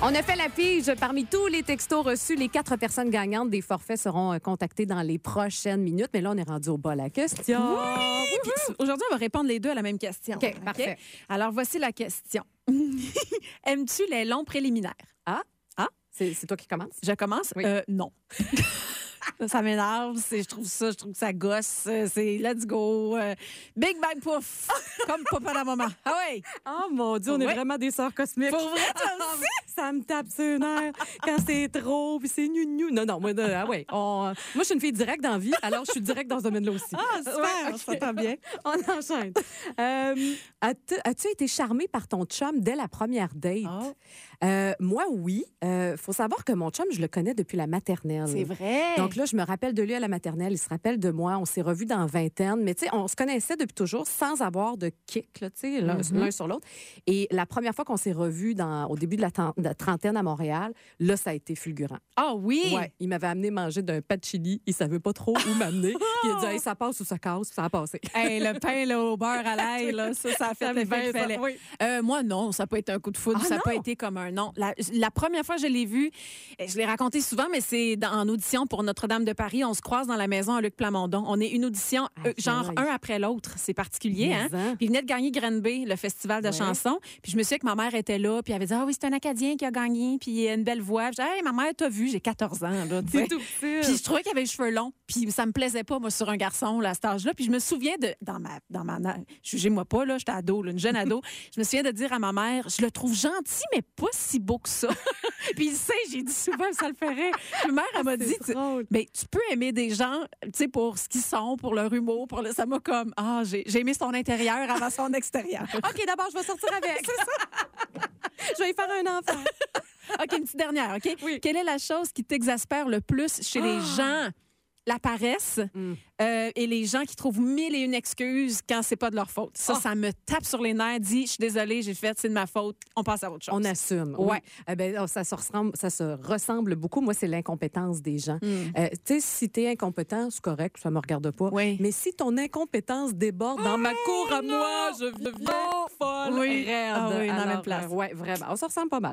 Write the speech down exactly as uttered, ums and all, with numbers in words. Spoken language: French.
On a fait la pige. Parmi tous les textos reçus, les quatre personnes gagnantes des forfaits seront contactées dans les prochaines minutes. Mais là, on est rendu au bas à la question. Oui! Puis aujourd'hui, on va répondre les deux à la même question. OK, parfait. Alors, voici la question. Aimes-tu les longs préliminaires? Ah? Ah? C'est, c'est toi qui commences? Je commence? Oui. Euh, non. Ça m'énerve, c'est, je trouve ça, je trouve que ça gosse, c'est let's go, euh, big bang pouf, comme papa la maman. Ah ouais. Oh mon Dieu, on est Ouais. vraiment des sœurs cosmiques. Pour vrai, toi aussi? Ça me tape sur les nerfs quand c'est trop, puis c'est nu nu. Non, non, moi, non, ah ouais, on- moi, je suis une fille directe dans la vie, alors je suis directe dans ce domaine-là aussi. Ah, super, Ouais, on ok. s'entend bien. On enchaîne. Euh, as-tu, as-tu été charmée par ton chum dès la première date? Oh. Euh, moi, oui. Il faut savoir que mon chum, je le connais depuis la maternelle. C'est vrai. Donc là, je me rappelle de lui à la maternelle. Il se rappelle de moi. On s'est revus dans vingtaine. Mais tu sais, on se connaissait depuis toujours sans avoir de kick, là, tu sais, l'un, Mm-hmm. l'un sur l'autre. Et la première fois qu'on s'est revus dans, au début de la, ten- de la trentaine à Montréal, là, ça a été fulgurant. Ah oui. Ouais, il m'avait amené manger d'un pas de chili. Il savait pas trop où m'amener. Puis il a dit, hey, ça passe ou ça casse. Puis ça a passé. Hey, le pain là, au beurre à l'ail, là, ça, ça a fait Ça me l'effet fait qu'il ça, fallait. oui. Euh, moi, non, ça n'a pas été un coup de foudre. Ah, ça n'a non? pas été comme un non. La, la première fois que je l'ai vu, eh, je l'ai raconté souvent, mais c'est dans- en audition pour Notre-Dame de Paris. On se croise dans la maison à Luc Plamondon. On est une audition, euh, Aïe, genre aïe. un après l'autre. C'est particulier, Mais hein? hein. Puis il venait de gagner Grenby, le festival de Ouais. chansons. Puis je me souviens que ma mère était là, puis elle avait dit, ah oui, c'est un Acadien qui a gagné, puis il a une belle voix. Puis je dis, hey, ma mère, t'as vu, j'ai quatorze ans, là. tu sais. C'est tout petit. Puis je trouvais qu'il avait les cheveux longs, puis ça me plaisait pas, moi, sur un garçon, là, à cet âge-là. Puis je me souviens de, dans ma, dans ma, jugez-moi pas, là, j'étais ado, là, une jeune ado. Je me souviens de dire à ma mère, je le trouve gentil, mais pas si beau que ça. Puis il sait, j'ai dit souvent, ça le ferait. Ma mère, elle m'a dit, tu- drôle. mais tu peux aimer des gens, tu sais, pour ce qu'ils sont, pour leur humour, pour le, ça m'a comme, ah, j'ai, j'ai aimé son intérieur avant son extérieur. OK, d'abord, je vais sortir avec. C'est ça. Je vais y faire un enfant. OK, une petite dernière, OK? Oui. Quelle est la chose qui t'exaspère le plus chez les gens? La paresse euh, et les gens qui trouvent mille et une excuses quand c'est pas de leur faute. Ça, Oh. ça me tape sur les nerfs. Dit, je suis désolée, j'ai fait, c'est de ma faute. On passe à autre chose. On assume. Ouais. Oui. Eh ben, oh, ça, se ressemble, ça se ressemble beaucoup. Moi, c'est l'incompétence des gens. Euh, tu sais, si t'es incompétent, c'est correct, ça me regarde pas. Oui. Mais si ton incompétence déborde dans ma cour à moi, je deviens folle. Oui. raide. Ah oui, dans la même Alors, place. euh, ouais, vraiment. On se ressemble pas mal.